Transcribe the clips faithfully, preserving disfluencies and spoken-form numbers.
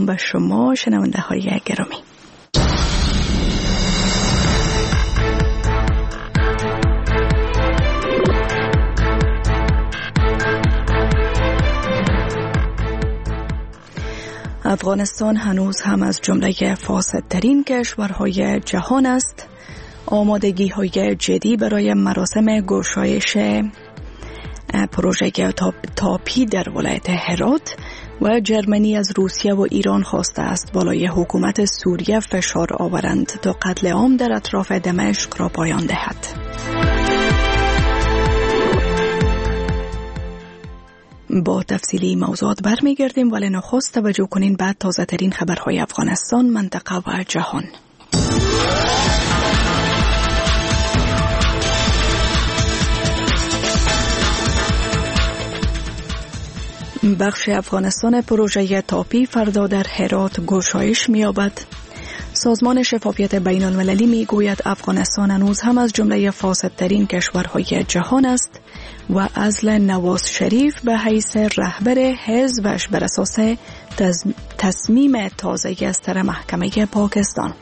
سلام به شما شنونده های گرامی. افغانستان هنوز هم از جمله فاسدترین کشورهای جهان است. آمادگی های جدی برای مراسم گشایش پروژه تاپی در ولایت هرات و جرمنی از روسیه و ایران خواسته است بالای حکومت سوریه فشار آورند تا قتل عام در اطراف دمشق را پایان دهد. با تفصیلی موضوعات برمیگردیم، ولی نخست توجه کنین بعد تازه ترین خبرهای افغانستان، منطقه و جهان. بخش افغانستان پروژه تاپی فردا در هرات گشایش می‌یابد. سازمان شفافیت بین المللی می گوید افغانستان هنوز هم از جمله فاسدترین کشورهای جهان است و عزل نواز شریف به حیث رهبر حزبش بر اساس تصمیم تازه از سر محکمه پاکستان.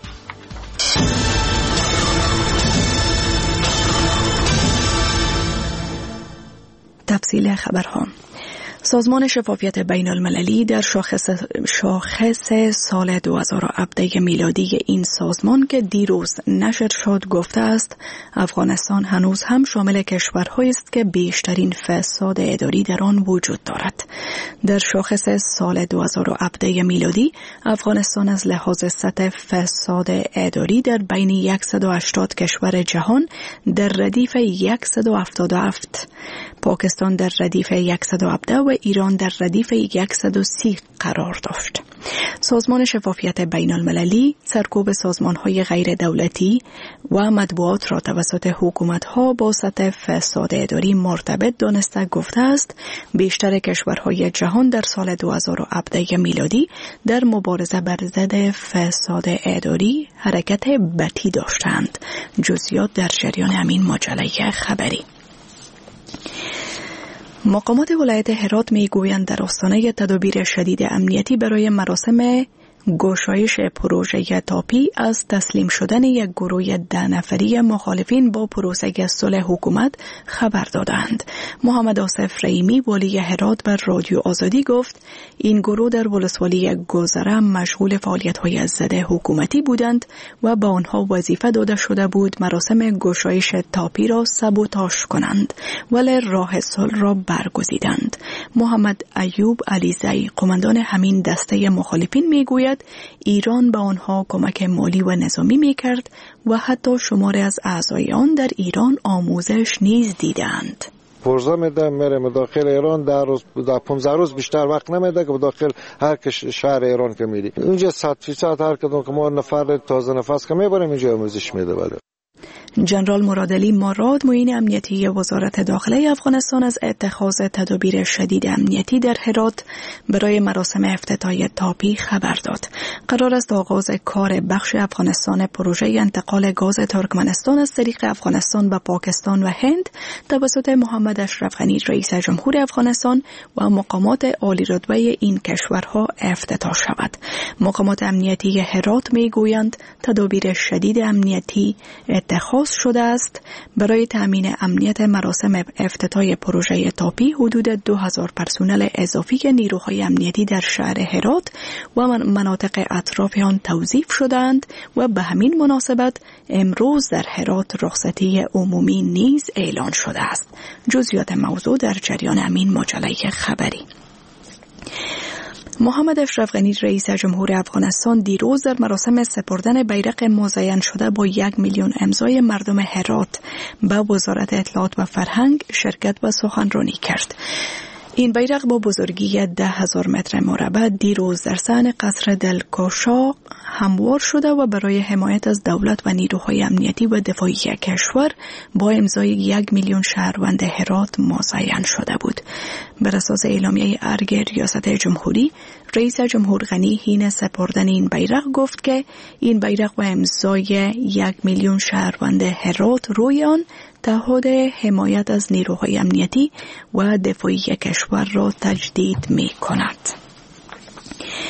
تفصیل خبرها. سازمان شفافیت بین المللی در شاخص, شاخص سال دو هزار و هفده میلادی این سازمان که دیروز نشر شد گفته است افغانستان هنوز هم شامل کشورهایی است که بیشترین فساد اداری در آن وجود دارد. در شاخص سال دو هزار و هفده میلادی افغانستان از لحاظ سطح فساد اداری در بین صد و هشتاد کشور جهان در ردیف صد و هفتاد و هفت، پاکستان در ردیف صد و هفده و ایران در ردیف صد و سی قرار داشت. سازمان شفافیت بین المللی سرکوب سازمان‌های غیر دولتی و مطبوعات را توسط حکومت‌ها با سطح فساد اداری مرتبط دانسته گفته است بیشتر کشورهای جهان در سال دو هزار و هفده میلادی در مبارزه بر ضد فساد اداری حرکت بطی داشتند. جزئیات در جریان همین مجله خبری. مقامات ولایت هرات می گویند در آستانه تدابیر شدید امنیتی برای مراسم گشایش پروژه تاپی از تسلیم شدن یک گروه ده نفری مخالفین با پروسه صلح حکومت خبر دادند. محمد آصف رحیمی والی هرات بر رادیو آزادی گفت این گروه در ولسوالی گذره مشغول فعالیت‌های ضد حکومتی بودند و به آنها وظیفه داده شده بود مراسم گشایش تاپی را سابوتاژ کنند، ولی راه صلح را برگزیدند. محمد ایوب علیزی قماندان همین دسته مخالفین میگوید ایران به آنها کمک مالی و نظامی میکرد و حتی شماری از اعضای آن در ایران آموزش نیز دیدند. پرزا میده میره مداخل ایران در روز در پانزده روز بیشتر وقت نمیده که مداخل هر شهر ایران که میری اینجا صد فیصد هر کدوم که ما نفر تازه نفس که میبریم اینجا آموزش میده. بله. جنرال مرادعلی مراد معین امنیتی وزارت داخله افغانستان از اتخاذ تدابیر شدید امنیتی در هرات برای مراسم افتتاحیه تاپی خبر داد. قرار است آغاز کار بخش افغانستان پروژه انتقال گاز ترکمنستان از طریق افغانستان به پاکستان و هند توسط محمد اشرف غنی رئیس جمهور افغانستان و مقامات عالی رتبه این کشورها افتتاح شود. مقامات امنیتی هرات میگویند تدابیر شدید امنیتی اتخاذ شده است برای تامین امنیت مراسم افتتاح پروژه تاپی. حدود دو هزار پرسنل اضافی نیروهای امنیتی در شهر هرات و مناطق اطراف آن توظیف شدند و به همین مناسبت امروز در هرات رخصتی عمومی نیز اعلان شده است. جزئیات موضوع در جریان همین مجله خبری. محمد اشرف غنی رئیس جمهور افغانستان دیروز در مراسم سپردن بیرق مزین شده با یک میلیون امضای مردم هرات به وزارت اطلاعات و فرهنگ شرکت و سخنرانی کرد. این بیرق با بزرگی ده هزار متر مربع دیروز در صحن قصر دلکوشا هموار شده و برای حمایت از دولت و نیروهای امنیتی و دفاعی کشور با امضای یک میلیون شهروند هرات مزین شده بود. بر اساس اعلامیه ارگ ریاست جمهوری، رئیس جمهور غنی حین سپردن این بیرق گفت که این بیرق و امضای یک میلیون شهروند هرات روی آن تعهد حمایت از نیروهای امنیتی و دفاعی کشور را تجدید می کند.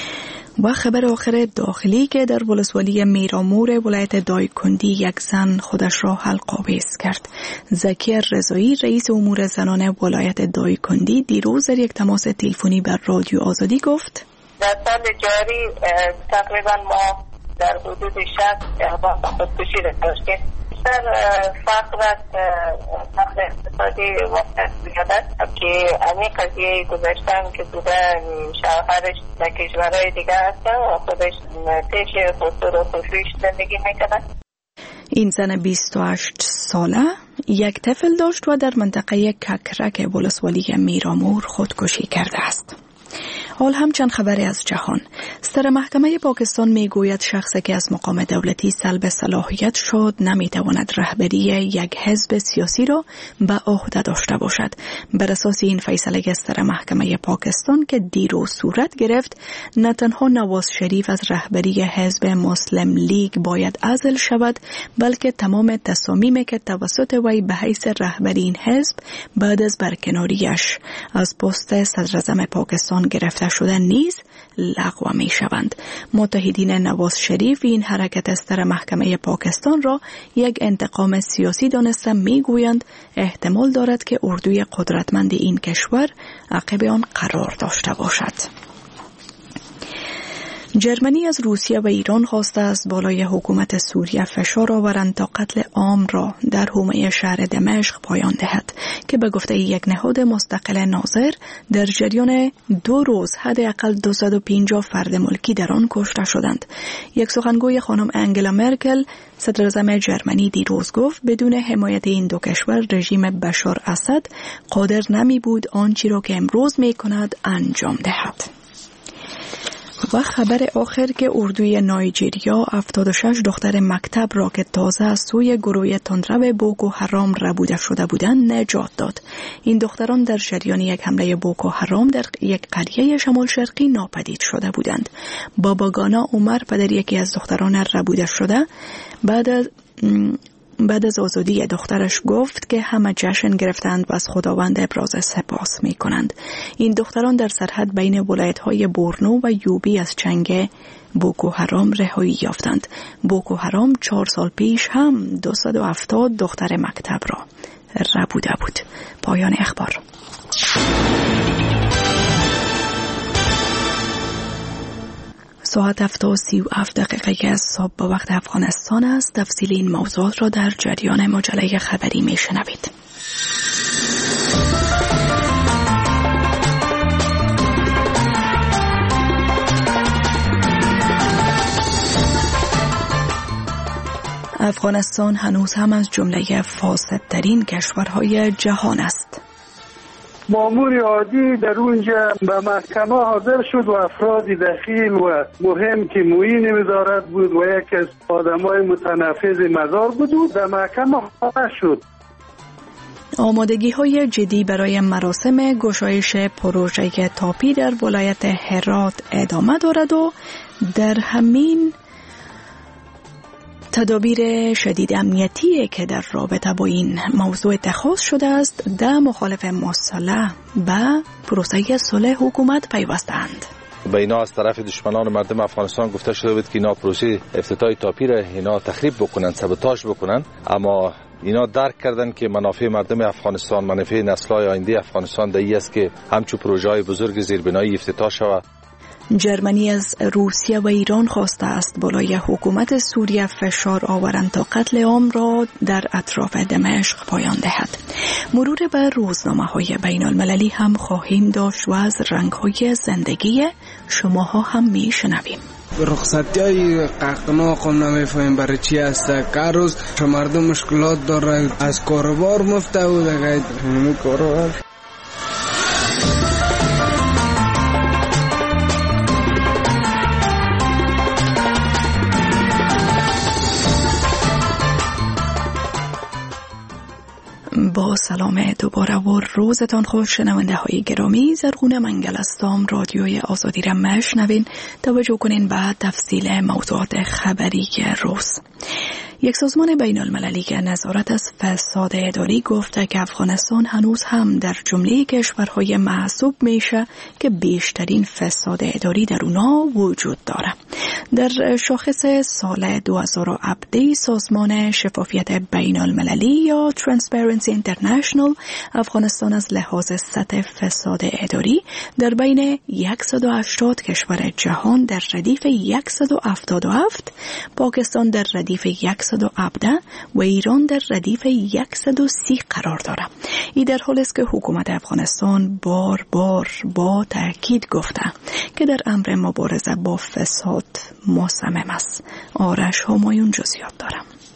و خبر آخر داخلی که در ولسوالی میرامور ولایت دایکندی یک زن خودش را حلق‌آویز کرد. زکی رضایی رئیس امور زنان ولایت دایکندی دیروز در یک تماس تلفنی بر رادیو آزادی گفت در سال جاری تقریبا ما در حدود شصت اقدام خودکشی را داشتیم. در فقر است فقر اقتصادی وقت زیادت که همین قضیه گذاشتن که بوده شوهرش در کشورهای دیگه هستن و خودش پیش خسرو و خفیش زندگی میکنن. این زن بیست و هشت ساله یک طفل داشت و در منطقه ککرک ولسوالی میرامور خودکشی کرده است. حال هم چند خبری از جهان. سر محکمه پاکستان می گوید شخصی که از مقام دولتی سلب صلاحیت شد نمی تواند رهبری یک حزب سیاسی را به عهده داشته باشد. بر اساس این فیصله سر محکمه پاکستان که دیروز صورت گرفت، نه تنها نواز شریف از رهبری حزب مسلم لیگ باید عزل شود، بلکه تمام تصامیمی که توسط وی به حیث رهبری این حزب بعد از برکناریش از پست صدراعظم پاکستان گرفته شده نیز لغو می شوند. متحدین نواز شریف این حرکت استر محکمه پاکستان را یک انتقام سیاسی دانسته می گویند احتمال دارد که اردوی قدرتمند این کشور عقب آن قرار داشته باشد. جرمنی از روسیه و ایران خواسته از بالای حکومت سوریه فشار آورند تا قتل عام را در حومه شهر دمشق پایان دهد که به گفته یک نهاد مستقل ناظر در جریان دو روز حداقل دویست و پنجاه فرد ملکی در آن کشته شدند. یک سخنگوی خانم انگلا مرکل صدراعظم جرمنی دیروز گفت بدون حمایت این دو کشور رژیم بشار اسد قادر نمی بود آنچه را که امروز می کند انجام دهد. و خبر آخر که اردوی نایجریا هفتاد و شش دختر مکتب را که تازه از سوی گروه تندرو بوکو حرام ربوده شده بودند نجات داد. این دختران در جریان یک حمله بوکو حرام در یک قریه شمال شرقی ناپدید شده بودند. بابا گانا عمر پدر یکی از دختران ربوده شده بعد از بعد از آزادی دخترش گفت که همه جشن گرفتند و از خداوند ابراز سپاس می کنند. این دختران در سرحد بین ولایت‌های بورنو و یوبی از چنگ بوکو حرام رهایی یافتند. بوکو حرام چهار سال پیش هم دویست و هفتاد دختر مکتب را ربوده بود. پایان اخبار. ساعت هفت و سی و هفت دقیقه از صبح به وقت افغانستان است. تفصیل این موضوعات را در جریان مجله خبری می شنوید. افغانستان هنوز هم از جمله فاسدترین کشورهای جهان است. مامور عادی در اونجا به محکمه حاضر شد و افرادی دخیل و مهم که معین وزارت بود و یکی از آدمای متنفذ مزار بود و در محکمه حاضر شد. آمادگی های جدی برای مراسم گشایش پروژه تاپی در ولایت هرات ادامه دارد و در همین تدابیر شدید امنیتی که در رابطه با این موضوع اتخاذ شده است ده مخالف مسلح به پروسه صلح حکومت پیوستند. به اینا از طرف دشمنان مردم افغانستان گفته شده بود که اینا پروسه افتتاحی تاپی را اینا تخریب بکنن، سابوتاژ بکنن، اما اینا درک کردن که منافع مردم افغانستان، منافع نسل‌های آینده افغانستان دایی است که همچون پروژه‌های بزرگ زیربنایی افتتاح شود. جرمنی از روسیه و ایران خواسته است بالای حکومت سوریه فشار آورند تا قتل عام را در اطراف دمشق پایان دهد. مرور بر روزنامه‌های بین المللی هم خواهیم داشت و از رنگ‌های زندگی شماها هم می‌شنویم. رخصتی های ققناق و نمیفهمیم برای چی هست. که روز مردم مشکلات داره، از کاروبار مفته و دیگه همین کاروبار. با سلام دوباره و روزتان خوش شنونده های گرامی. زرغون منگل هستم. رادیوی آزادی را مشنوین. توجه کنین به تفصیل موضوعات خبری روز. یک سازمان بین المللی که نظارت از فساد اداری گفته که افغانستان هنوز هم در جمله کشورهای محسوب میشه که بیشترین فساد اداری در اونا وجود داره. در شاخص سال دو هزار و هفده سازمان شفافیت بین المللی یا Transparency International افغانستان از لحاظ سطح فساد اداری در بین صد و هشتاد کشور جهان در ردیف صد و هفتاد و هفت، پاکستان در ردیف صد و هفده و ایران در ردیف صد و سی قرار داره. این در حالی است که حکومت افغانستان بار بار با تاکید گفته که در امر مبارزه با فساد مصمم است. آرش همایون جزئیات داره.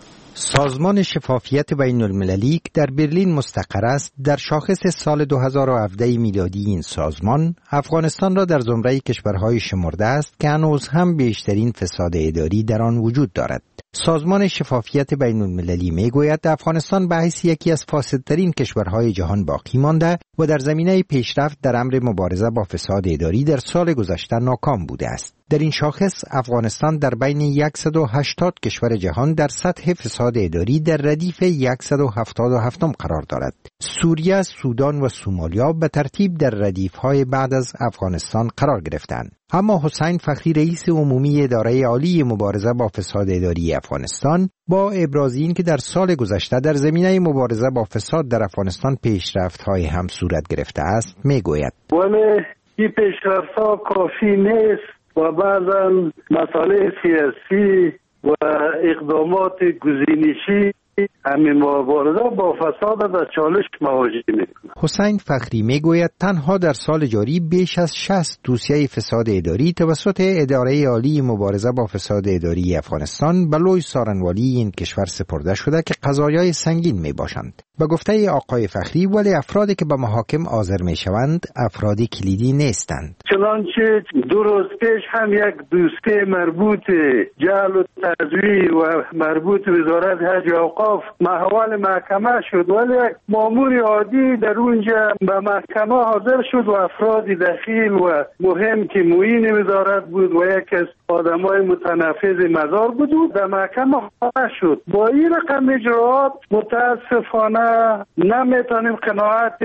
سازمان شفافیت بین المللی که در برلین مستقر است در شاخص سال دو هزار و هفده میلادی این سازمان افغانستان را در زمره کشورهای شمرده است که هنوز هم بیشترین فساد اداری در آن وجود دارد. سازمان شفافیت بین المللی می گوید افغانستان به حیث یکی از فاسدترین کشورهای جهان باقی مانده و در زمینه پیشرفت در امر مبارزه با فساد اداری در سال گذشته ناکام بوده است. در این شاخص افغانستان در بین صد و هشتاد کشور جهان در سطح فساد اداری در ردیف صد و هفتاد و هفت قرار دارد. سوریه، سودان و سومالیا به ترتیب در ردیف‌های بعد از افغانستان قرار گرفتند. اما حسین فخری رئیس عمومی اداره عالی مبارزه با فساد اداری افغانستان با ابراز این که در سال گذشته در زمینه مبارزه با فساد در افغانستان پیشرفت‌های هم صورت گرفته است میگوید: ولی این پیشرفت‌ها کافی نیست و بعضا مسائل سیاسی و اقدامات گزینشی همین مبارزه با فساد در چالش مواجه میکنه. حسین فخری میگوید تنها در سال جاری بیش از شصت دوسیه فساد اداری توسط اداره عالی مبارزه با فساد اداری افغانستان به لوی سارنوالی این کشور سپرده شده که قضایای سنگین می باشند. به گفته آقای فخری ولی افرادی که به محاکم حاضر می شوند افرادی کلیدی نیستند. چنانچه دو روز پیش هم یک دوسته مربوط جعل و تزویر و مربوط وزارت حج و اوقاف محول محکمه شد ولی یک مامور عادی در اونجا به محکمه حاضر شد و افرادی دخیل و مهم که معین وزارت بود و یک از آدمای متنفذ مزار بود در محکمه حاضر شد. با این رقم اجراعات متاسفانه نمیتونیم قناعت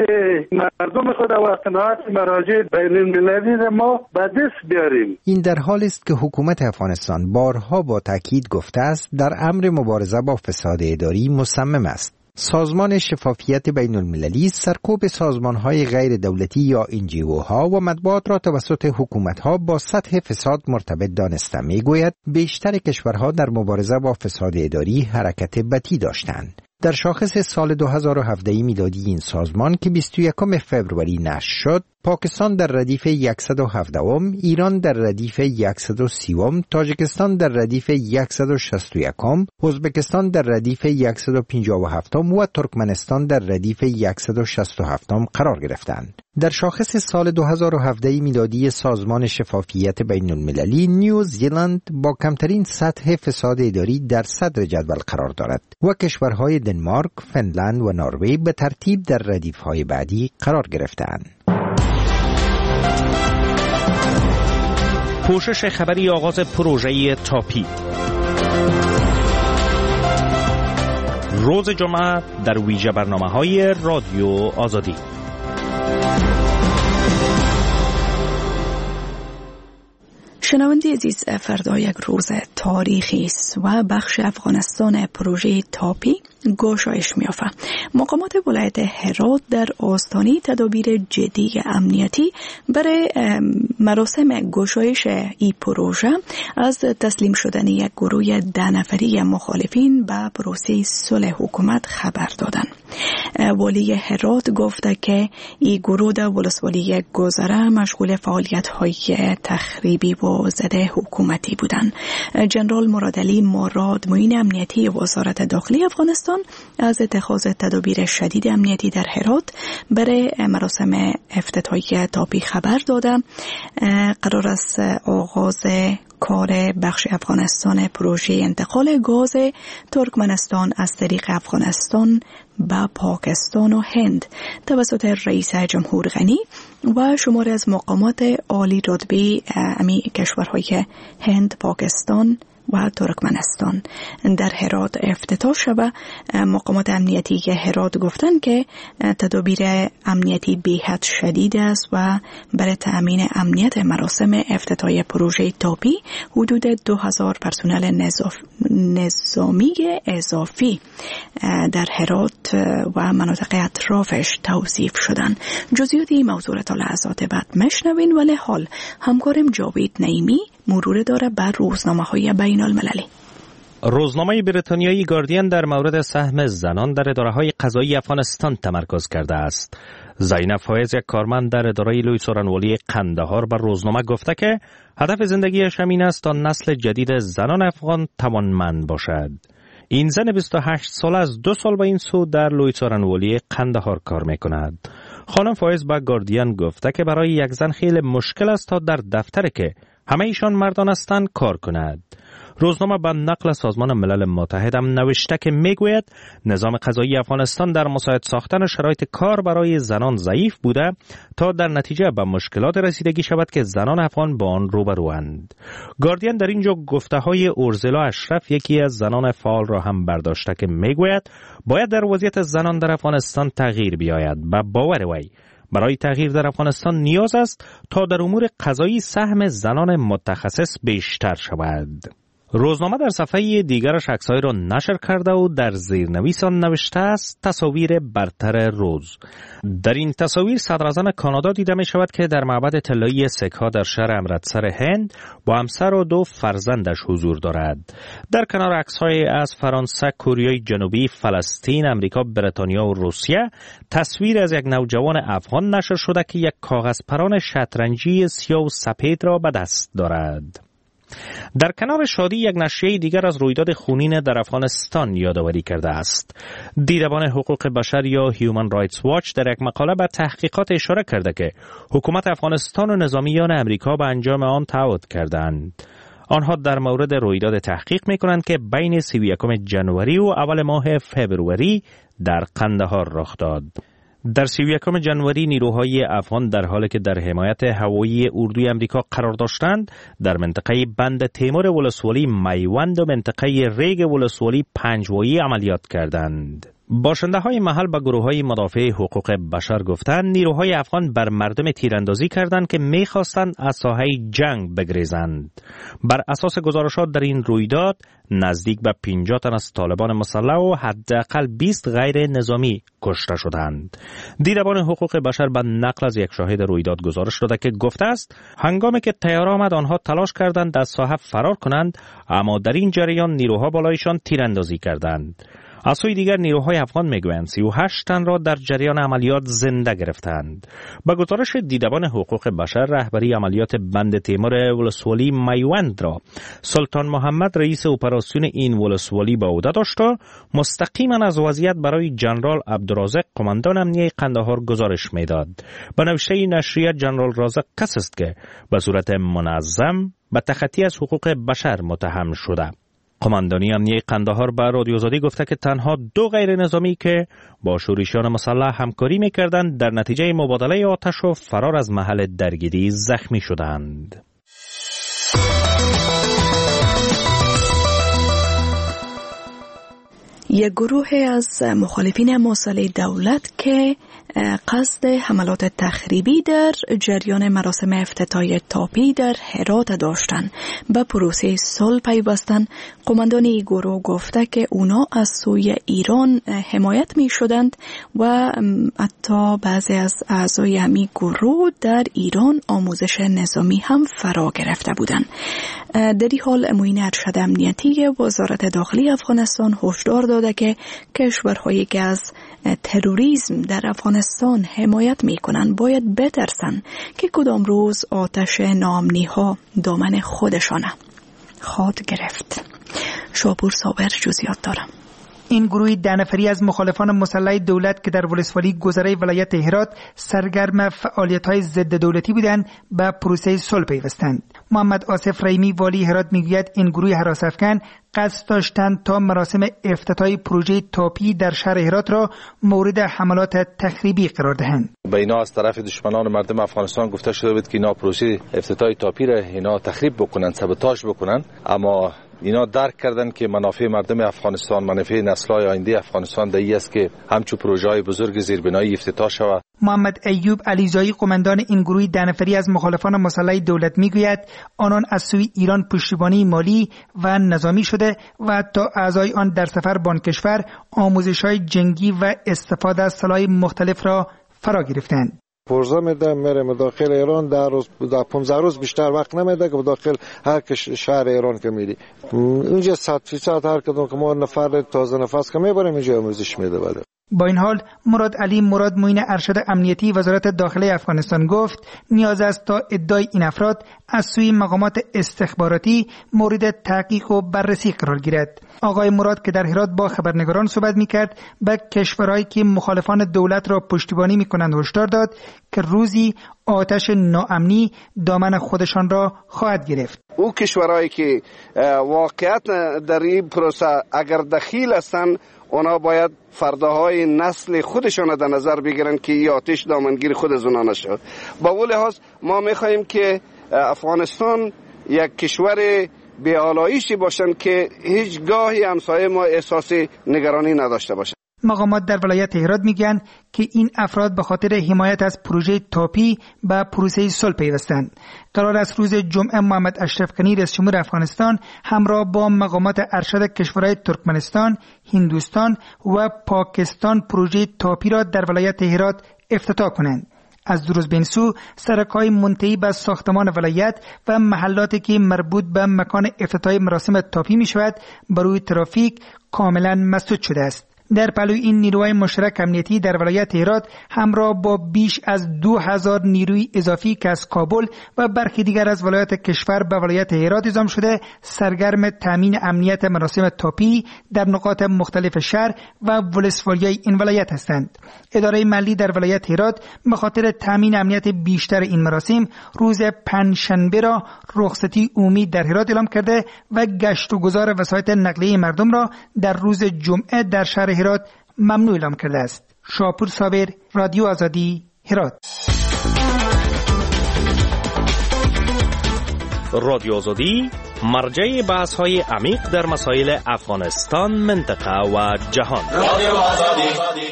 مردم خود و قناعت مراجع بین المللی ما به دست بیاریم. این در حالی است که حکومت افغانستان بارها با تاکید گفته است در امر مبارزه با فساد اداری مصمم است. سازمان شفافیت بین المللی سرکوب سازمان‌های غیر دولتی یا ان جی او ها و مطبوعات را توسط حکومت‌ها با سطح فساد مرتبط دانسته می‌گوید بیشتر کشورها در مبارزه با فساد اداری حرکت بطی داشتند. در شاخص سال دو هزار و هفده میلادی این سازمان که بیست و یکم فوریه نشر شد، پاکستان در ردیف صد و هفده، ایران در ردیف صد و سی، تاجیکستان در ردیف صد و شصت و یک، ازبکستان در ردیف صد و پنجاه و هفت و ترکمنستان در ردیف صد و شصت و هفت قرار گرفتند. در شاخص سال دو هزار و هفده میلادی سازمان شفافیت بین المللی نیوزیلند با کمترین سطح فساد اداری در صدر جدول قرار دارد و کشورهای دنمارک، فنلند و نروژ به ترتیب در ردیف‌های بعدی قرار گرفتند. پوشش خبری آغاز پروژه تاپی. روز جمعه در ویژه برنامه‌های رادیو آزادی. شنونده عزیز، فردا یک روز تاریخی است و بخش افغانستان پروژه تاپی گشایش می‌یافته. مقامات ولایت هرات در آستانه تدابیر جدی امنیتی برای مراسم گشایش این پروژه از تسلیم شدن یک گروه ده نفری مخالفین به پروسه صلح حکومت خبر دادند. والی هرات گفته که این گروه در ولسوالی گذره مشغول فعالیت‌های تخریبی و ضد حکومتی بودند. جنرال مرادعلی مراد معین امنیتی وزارت داخلی افغانستان از اتخاذ تدابیر شدید امنیتی در هرات برای مراسم افتتاحیه تاپی خبر داده. قرار است آغاز کار بخش افغانستان پروژه انتقال گاز ترکمنستان از طریق افغانستان به پاکستان و هند توسط رئیس جمهور غنی و شماری از مقامات عالی رتبه امی کشورهای هند، پاکستان و ترکمنستان در هرات افتتاح شده. مقامات امنیتی هرات گفتن که تدابیر امنیتی بیحد شدید است و برای تأمین امنیت مراسم افتتاح پروژه تاپی حدود دو هزار پرسنل نظامی اضافی در هرات و مناطق اطرافش توصیف شدن. جزئیات این موضوع تا لحظات بعد مشنوین، ولی حال همکارم جاوید نعیمی مرور داره بر روزنامه‌های بین المللی. روزنامه بریتانیایی گاردین در مورد سهم زنان در اداره‌های قضایی افغانستان تمرکز کرده است. زینب فایز، یک کارمند در اداره لوی سورنوالی قندهار، بر روزنامه گفته که هدف زندگیش این است تا نسل جدید زنان افغان توانمند باشد. این زن بیست و هشت ساله از دو سال به این سو در لوی سورنوالی قندهار کار می‌کند. خانم فایز با گاردین گفته که برای یک زن خیلی مشکل است تا در دفتری که همه ایشان مردان هستند کار کند. روزنامه به نقل سازمان ملل متحد هم نوشته که میگوید نظام قضایی افغانستان در مساعد ساختن شرایط کار برای زنان ضعیف بوده تا در نتیجه به مشکلات رسیدگی شود که زنان افغان با آن روبروند. گاردین در اینجا گفته های اورزلا اشرف، یکی از زنان فعال را هم برداشته که میگوید باید در وضعیت زنان در افغانستان تغییر بیاید. به باور وی برای تغییر در افغانستان نیاز است تا در امور قضایی سهم زنان متخصص بیشتر شود. روزنامه در صفحه دیگرش عکس‌های را نشر کرده و در زیرنویس آن نوشته است تصاویر برتر روز. در این تصاویر صدراعظم کانادا دیده می شود که در معبد طلایی سک‌ها در شهر امرتسر هند با همسر و دو فرزندش حضور دارد. در کنار عکس‌های از فرانسه، کره جنوبی، فلسطین، امریکا، بریتانیا و روسیه، تصویر از یک نوجوان افغان نشر شده که یک کاغذ پران شطرنجی سیاه و سپید را به دست دارد. در کنار شادی، یک نشریه دیگر از رویداد خونین در افغانستان یادآوری کرده است. دیدبان حقوق بشر یا هیومن رایتس واچ در یک مقاله به تحقیقات اشاره کرده که حکومت افغانستان و نظامیان امریکا به انجام آن تعهد کردند. آنها در مورد رویداد تحقیق می‌کنند که بین سی و یکم ژانویه و اول ماه فوریه در قندهار رخ داد. در سی و یکم ژانویه نیروهای افغان در حالی که در حمایت هوایی اردوی امریکا قرار داشتند در منطقه بند تیمور ولسوالی میوند و منطقه ریگ ولسوالی پنجوایی عملیات کردند. باشنده های محل به گروه های مدافع حقوق بشر گفتند نیروهای افغان بر مردم تیراندازی کردند که می‌خواستند از ساحه جنگ بگریزند. بر اساس گزارشات در این رویداد نزدیک به پنجاه تن از طالبان مسلح و حداقل بیست غیر نظامی کشته شدند. دیدبان حقوق بشر به نقل از یک شاهد رویداد گزارش داده که گفته است هنگامی که تیار آمد آنها تلاش کردند از ساحه فرار کنند، اما در این جریان نیروها بالایشان تیراندازی کردند. از سوی دیگر نیروهای افغان میگویند سی و هشت تن را در جریان عملیات زنده گرفتند. با گزارش دیدبان حقوق بشر، رهبری عملیات بند تیمور ولسوالی میوند را سلطان محمد رئیس اپراسیون این ولسوالی به عهده داشت و مستقیما از وضعیت برای جنرال عبدالرازق قماندان امنیه قندهار گزارش میداد. به نوشته نشریه جنرال رازق کس است که به صورت منظم به تخطی از حقوق بشر متهم شده. قماندانی امنیه قندهار به رادیو آزادی گفته که تنها دو غیر نظامی که با شورشیان مسلح همکاری می‌کردند در نتیجه مبادله آتش و فرار از محل درگیری زخمی شدند. یک گروه از مخالفین مسلح دولت که قصد حملات تخریبی در جریان مراسم افتتاح تاپی در هرات داشتند به پروسه صلح پیوستند. قماندان این گروه گفته که اونا از سوی ایران حمایت می شدند و حتی بعضی از اعضای همین گروه در ایران آموزش نظامی هم فرا گرفته بودند. در این حال معین ارشد امنیتی وزارت داخلی افغانستان هشدار داده که کشورهایی که از تروریسم در افغانستان حمایت می کنند باید بترسن که کدام روز آتش ناامنی ها دامن خودشانه خواهد گرفت. شاپور صابر جزئیات دارم. این گروه ده نفری از مخالفان مسلح دولت که در ولسوالی گذره ولایت هرات سرگرم فعالیت‌های ضد دولتی بودند به پروسه صلح پیوستند. محمد آصف رحیمی والی هرات میگوید این گروه هراس‌افکن قصد داشتند تا مراسم افتتاح پروژه تاپی در شهر هرات را مورد حملات تخریبی قرار دهند. به اینا از طرف دشمنان مردم افغانستان گفته شده بود که اینا پروژه افتتاح تاپی را اینا تخریب بکنن، سابوتاژ بکنن، اما اینا درک کردن که منافع مردم افغانستان، منافع نسل‌های آینده افغانستان دایی است که همچون پروژه‌های بزرگ زیربنایی افتتاح شود. محمد ایوب علیزایی قماندان این گروه ده نفری از مخالفان مسلح دولت میگوید آنان از سوی ایران پشتیبانی مالی و نظامی شده و تا اعضای آن در سفر بان کشور آموزش‌های جنگی و استفاده از سلاح مختلف را فرا گرفتند. پرزه میده میره داخل ایران، در روز در پانزده روز بیشتر وقت نمیده که داخل هر شهر ایران که میری اونجا صد فیصد هر کدوم که ما نفر تازه نفس که میبریم اینجا آموزش میده. بده با این حال مراد علی مراد معین ارشد امنیتی وزارت داخله افغانستان گفت نیاز است تا ادعای این افراد از سوی مقامات استخباراتی مورد تحقیق و بررسی قرار گیرد. آقای مراد که در هرات با خبرنگاران صحبت میکرد به کشورهایی که مخالفان دولت را پشتیبانی میکنند هشدار داد که روزی آتش ناامنی دامن خودشان را خواهد گرفت. او کشورهایی که واقعیت در این پروسه اگر دخیل هستند اونا باید فرداهای نسل خودشان در نظر بگیرن که این آتش دامنگیر خود از اونا نشد. با اون لحاظ ما میخواهیم که افغانستان یک کشور بی‌آلایشی باشن که هیچ گاهی همسایه ما احساس نگرانی نداشته باشن. مقامات در ولایت هرات میگن که این افراد به خاطر حمایت از پروژه تاپی به پروسه صلح پیوستند. قرار است روز جمعه محمد اشرف غنی رئیس جمهور افغانستان همراه با مقامات ارشد کشورهای ترکمنستان، هندوستان و پاکستان پروژه تاپی را در ولایت هرات افتتاح کنند. از دو روز به این سو سرک‌های منتهی به ساختمان ولایت و محلاتی که مربوط به مکان افتتاح مراسم تاپی می شود بروی ترافیک کاملا مسدود شده است. در پلوی این نیروهای مشترک امنیتی در ولایت هرات همراه با بیش از دو هزار نیروی اضافی که از کابل و برخی دیگر از ولایات کشور به ولایت هرات اعزام شده سرگرم تامین امنیت مراسم تاپی در نقاط مختلف شهر و ولسوالیای این ولایت هستند. اداره ملی در ولایت هرات به خاطر تامین امنیت بیشتر این مراسم روز پنجشنبه را رخصتی عمومی در هرات اعلام کرده و گشت و گذار وسایط نقلیه مردم را در روز جمعه در شهر هرات ممنوع اعلام کرده است. شاپور صابر، رادیو آزادی، هرات. رادیو آزادی مرجع بحث های عمیق در مسائل افغانستان، منطقه و جهان. رادیو آزادی.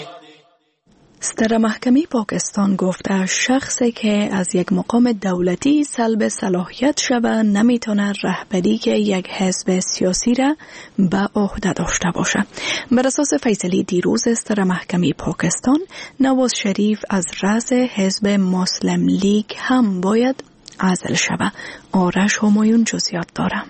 ستر محکمه پاکستان گفته شخصی که از یک مقام دولتی سلب صلاحیت شود نمیتونه رهبری یک حزب سیاسی را به عهده داشته باشه. بر اساس فیصله دیروز ستر محکمه پاکستان، نواز شریف از رأس حزب مسلم لیگ هم باید عزل شود. آرش همایون جزئیات داره.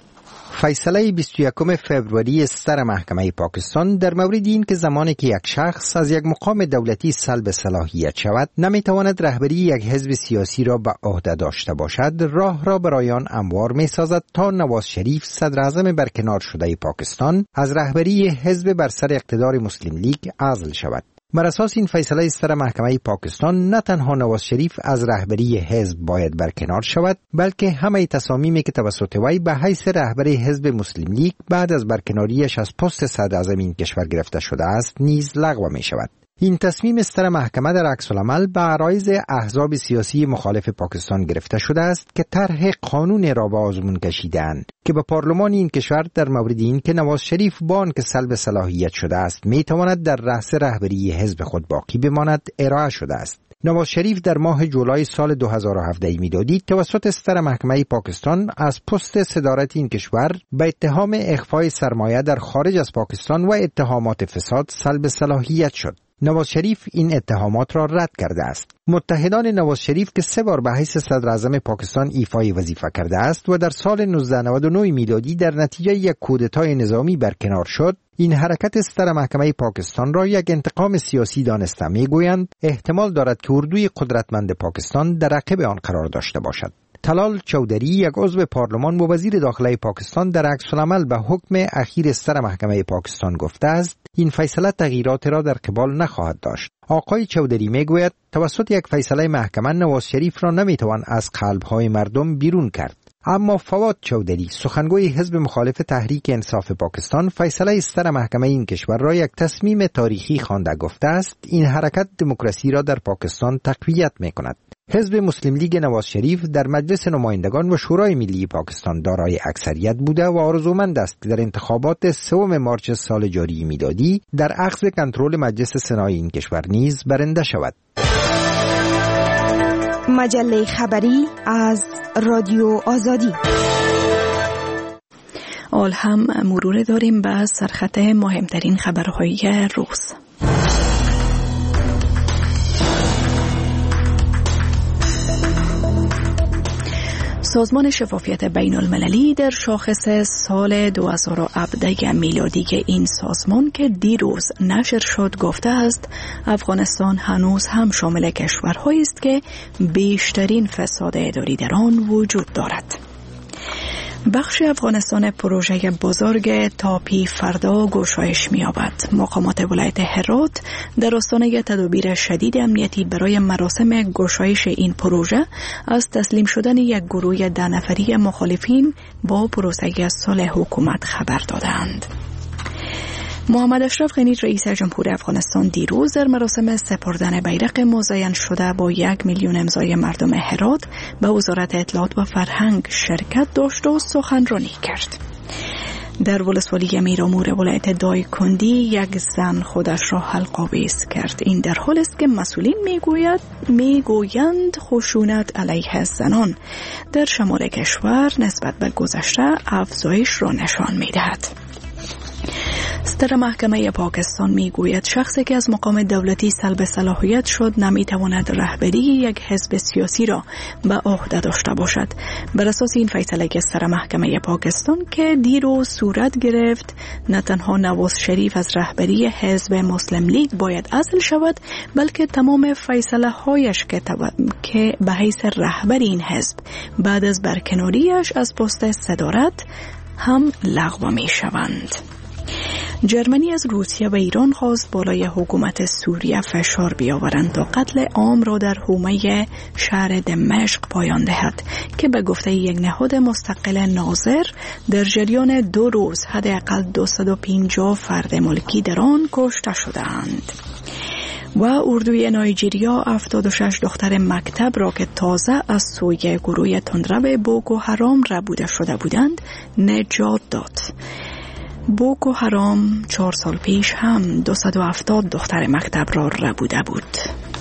فیصله بیست و یکم فوریه ستر محکمه پاکستان در مورد این که زمانی که یک شخص از یک مقام دولتی سلب صلاحیت شود نمیتواند رهبری یک حزب سیاسی را به عهده داشته باشد، راه را برای آن هموار میسازد تا نواز شریف صدر اعظم برکنار شده پاکستان از رهبری حزب بر سر اقتدار مسلم لیگ عزل شود. بر اساس این فیصله ستر محکمه پاکستان نه تنها نواز شریف از رهبری حزب باید برکنار شود، بلکه همه تصامیمی که توسط وی به حیث رهبر حزب مسلم لیگ بعد از برکناریش از پست صدر اعظم این کشور گرفته شده است نیز لغو می شود. این تصمیم ستر محکمه در عکس العمل به عرایض احزاب سیاسی مخالف پاکستان گرفته شده است که طرح قانون را به آزمون کشیدند که به پارلمان این کشور در مورد این که نواز شریف با آنکه سلب صلاحیت شده است می تواند در رأس رهبری حزب خود باقی بماند ارائه شده است. نواز شریف در ماه جولای سال دو هزار و هفده میلادی توسط ستر محکمه پاکستان از پست صدارت این کشور به اتهام اخفای سرمایه در خارج از پاکستان و اتهامات فساد سلب صلاحیت شد. نواز شریف این اتهامات را رد کرده است. متحدان نواز شریف که سه بار به حیث صدر اعظم پاکستان ایفای وظیفه کرده است و در سال نوزده نود و نه میلادی در نتیجه یک کودتای نظامی برکنار شد، این حرکت ستر محکمه پاکستان را یک انتقام سیاسی دانسته میگویند احتمال دارد که اردوی قدرتمند پاکستان در عقب آن قرار داشته باشد. طلال چودری یک عضو پارلمان و وزیر داخله پاکستان در عکس العمل به حکم اخیر ستر محکمه پاکستان گفته است این فیصله تغییرات را در قبال نخواهد داشت. آقای چودری میگوید توسط یک فیصله محکمه نواز شریف را نمیتوان از قلب‌های مردم بیرون کرد. اما فواد چودری سخنگوی حزب مخالف تحریک انصاف پاکستان فیصله ستر محکمه این کشور را یک تصمیم تاریخی خوانده گفته است این حرکت دموکراسی را در پاکستان تقویت می‌کند. حزب مسلم لیگ نواز شریف در مجلس نمایندگان و شورای ملی پاکستان دارای اکثریت بوده و آرزومند است که در انتخابات سوم مارچ سال جاری میلادی در اخذ کنترل مجلس سنای این کشور نیز برنده شود. مجله خبری از رادیو آزادی. آل هم مرور داریم به سرخط مهمترین خبرهای روز. سازمان شفافیت بین المللی در شاخص سال دو هزار و هفده میلادی که این سازمان که دیروز نشر شد گفته است افغانستان هنوز هم شامل کشورهایی است که بیشترین فساد اداری در آن وجود دارد. بخش افغانستان پروژه بزرگ تاپی فردا گشایش می‌یابد. مقامات ولایت هرات در آستانه تدابیر شدید امنیتی برای مراسم گشایش این پروژه از تسلیم شدن یک گروه ده نفری مخالفین با پروسه صلح حکومت خبر دادند. محمد اشرف غنی رئیس جمهور افغانستان دیروز در مراسم سپردن بیرق مزین شده با یک میلیون امضای مردم هرات به وزارت اطلاعات و فرهنگ شرکت داشت و سخنرانی کرد. در ولسوالی میرامور ولایت دایکندی یک زن خودش را حلق‌آویز کرد. این در حالی است که مسئولین میگوید میگویند خشونت علیه زنان در شمال کشور نسبت به گذشته افزایش را نشان می‌دهد. ستر محکمه پاکستان میگوید شخصی که از مقام دولتی سلب صلاحیت شد نمیتواند رهبری یک حزب سیاسی را به عهده داشته باشد. بر اساس این فیصله ستر محکمه پاکستان که دیروز صورت گرفت نه تنها نواز شریف از رهبری حزب مسلم لیگ باید عزل شود بلکه تمام فیصله هایش که, تب... که به حیث رهبر این حزب بعد از برکناریش از پست صدارت هم لغو می شوند. جرمنی از روسیه و ایران خواست بالای حکومت سوریه فشار بیاورند تا قتل عام را در حومه شهر دمشق پایان دهد که به گفته یک نهاد مستقل ناظر در جریان دو روز حداقل دویست و پنجاه فرد ملکی در آن کشته شدند. و اردوی نایجریا هفتاد و شش دختر مکتب را که تازه از سوی گروه تندرو بوکو حرام ربوده شده بودند نجات داد. بوکو حرام چهار سال پیش هم دویست و هفتاد دختر مکتب را ربوده بود.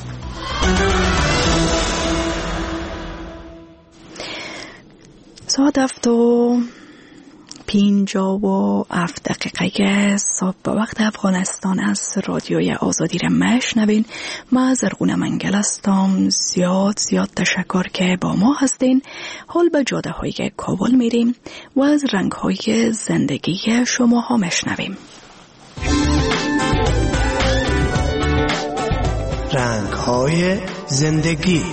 ساعت هفت و پینجاه و هفت دقیقه صبح به وقت افغانستان از رادیوی آزادی را مشنوین. ما زرغون منگل هستم. زیاد زیاد تشکر که با ما هستین. حال به جاده های کابل میریم و از رنگ های زندگی شما ها مشنویم. رنگ های زندگی.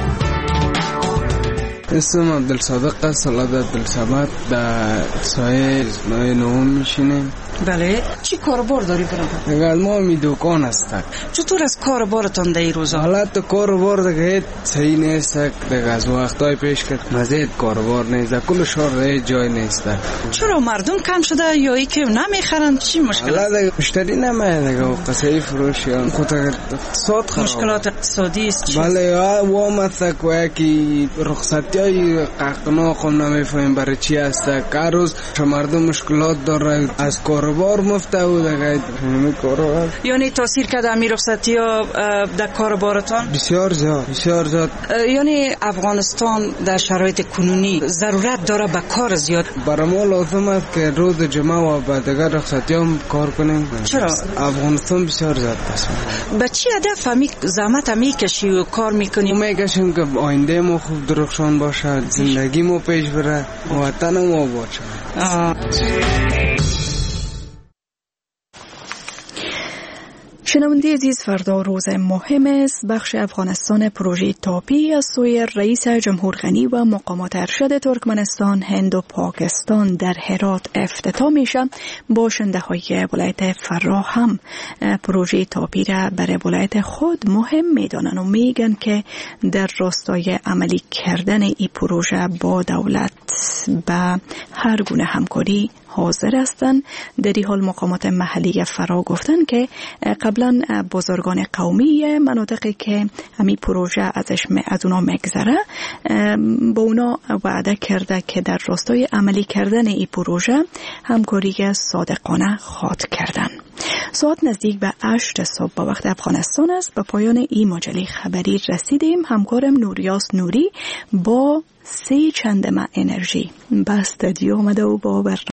اسم عبدالصادق سلاد عبدالصمد در سایه اسمای نهم میشینیم. بله. چی کاربار داری برام؟ اگر ما می دکان هستک. چطور از کاربارتان در این روزا؟ حالت کاربار دیگه صحیح نیست دیگه. از وقتای پیش که مزید کاربار نیست کل شهر جای نیست. چرا مردم کم شده یا ای که نمیخرن؟ چی مشکل است؟ حالا مشتری نمیاد دیگه و قصه فروشیان خود اقتصاد خراب. مشکلات اقتصادی است. بله وام است که کی رخصتیای قحطناک نمیفهمیم برای چی است. هر روز مردم مشکلات داره از کاربار مفتو دیگه همین کارو. یعنی تاثیر کرده می رخصتی ها در کاربارتان؟ بسیار زیاد بسیار زیاد. یعنی افغانستان در شرایط کنونی ضرورت داره به کار زیاد. برای ما لازم است که روز جمعه و بعد دیگه رخصتی هم کار کنیم. چرا؟ افغانستان بسیار زیاد است. به چی هدف همی زحمت میکشی و کار میکنی؟ میکشیم که آینده ما خوب درخشان باشه، زندگی ما پیش بره، وطن ما باشه. شنونده عزیز فردا روز مهم است. بخش افغانستان پروژه تاپی از سوی رئیس جمهور غنی و مقامات ارشد ترکمنستان، هند و پاکستان در هرات افتتاح میشه. باشنده های ولایت فراه هم پروژه تاپی را برای ولایت خود مهم میدانن و میگن که در راستای عملی کردن این پروژه با دولت به هر گونه همکاری حاضر هستند. در این حال مقامات محلی فرا گفتن که قبلا بزرگان قومی مناطقی که همین پروژه ازش از اونا مگذره با اونا وعده کرده که در راستای عملی کردن این پروژه همکاری صادقانه خواهد کردن. ساعت نزدیک به هشت صبح با وقت افغانستان است. به پایان این مجله خبری رسیدیم. همکارم نوریاس نوری با سه چندمه انرژی به استودیو آمده و با